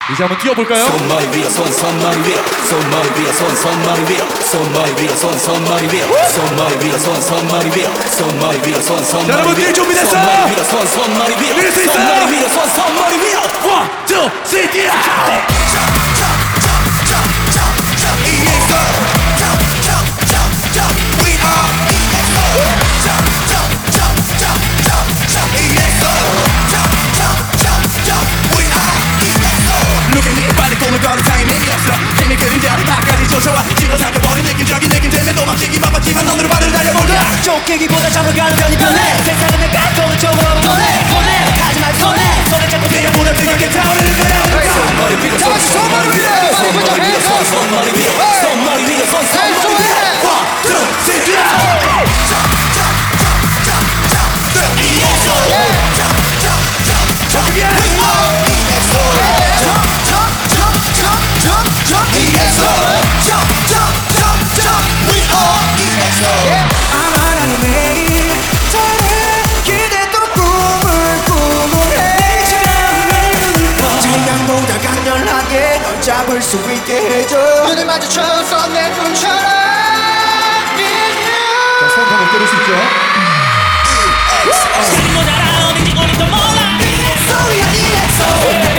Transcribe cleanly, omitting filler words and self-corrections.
이제 한번 뛰어볼까요? 손머리 위에 손머리 위에 손머리 위에 손머리 위에 손머리 위에 손머리 위에 손머리 위에 손머리 위에 손머리 위에 손머리 위에 여러분 뛸 준비됐어? 손머리 위에 손머리 위에 밀 수 있어요? 손머리 위에 손머리 위에 1, 2, 3, 뛰어! 빨리 꿈을 거는 타이밍이 없어 힘이 그림자를 바까지 쫓아와 지금 삼켜버린 느낌적인 느낌 때문에 도망치기 바빴지만 오늘은 발을 달려볼까 쫓기기보다 잡아가는 편이 편해 세상은 내 깔끔한 쪽으로 보내 가지 말고 손에 잡고 네가 보다 뜨겁게 타오르는 거야 손머리 위에 손머리 위에 손머리 위에 손머리 위에 손머리 위에 손머리 위에 1, 2, 3, 잡을 수 있게 해줘 눈을 마주쳐서 내 꿈처럼 자, 손 한번 때릴 수 있죠? 소리야 EXO